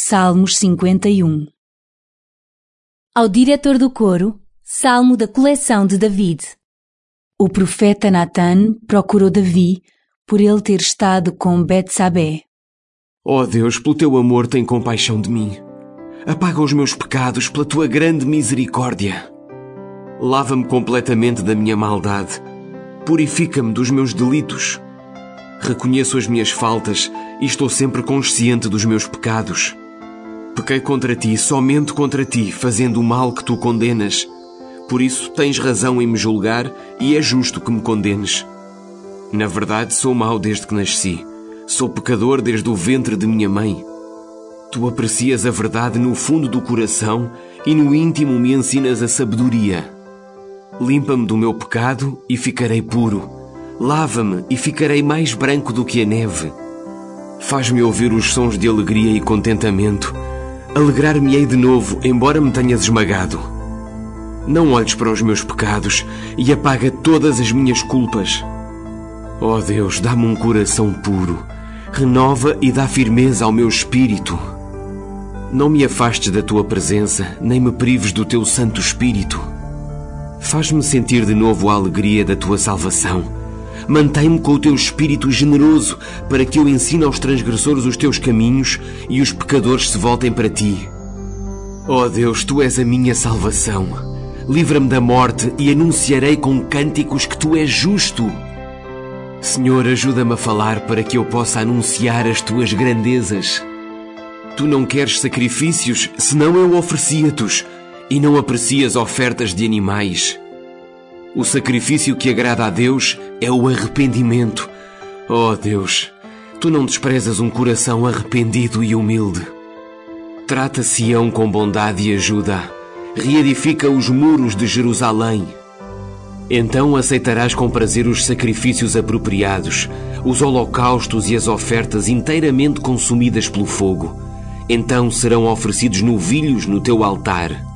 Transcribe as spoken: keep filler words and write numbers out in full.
Salmos cinquenta e um. Ao diretor do coro, salmo da coleção de David. O profeta Natan procurou Davi por ele ter estado com Betsabé. Ó Deus, pelo teu amor tem compaixão de mim. Apaga os meus pecados pela tua grande misericórdia. Lava-me completamente da minha maldade. Purifica-me dos meus delitos. Reconheço as minhas faltas e estou sempre consciente dos meus pecados. Pequei contra ti, somente contra ti, fazendo o mal que tu condenas. Por isso tens razão em me julgar e é justo que me condenes. Na verdade, sou mau desde que nasci. Sou pecador desde o ventre de minha mãe. Tu aprecias a verdade no fundo do coração e no íntimo me ensinas a sabedoria. Limpa-me do meu pecado e ficarei puro. Lava-me e ficarei mais branco do que a neve. Faz-me ouvir os sons de alegria e contentamento. Alegrar-me-ei de novo, embora me tenhas esmagado. Não olhes para os meus pecados e apaga todas as minhas culpas. Ó Deus, dá-me um coração puro. Renova e dá firmeza ao meu espírito. Não me afastes da tua presença, nem me prives do teu Santo Espírito. Faz-me sentir de novo a alegria da tua salvação. Mantém-me com o teu espírito generoso, para que eu ensine aos transgressores os teus caminhos e os pecadores se voltem para ti. Ó Deus, tu és a minha salvação. Livra-me da morte e anunciarei com cânticos que tu és justo. Senhor, ajuda-me a falar para que eu possa anunciar as tuas grandezas. Tu não queres sacrifícios, senão eu oferecia-te-os, e não aprecias ofertas de animais. O sacrifício que agrada a Deus é o arrependimento. Ó Deus, tu não desprezas um coração arrependido e humilde. Trata Sião com bondade e ajuda. Reedifica os muros de Jerusalém. Então aceitarás com prazer os sacrifícios apropriados, os holocaustos e as ofertas inteiramente consumidas pelo fogo. Então serão oferecidos novilhos no teu altar.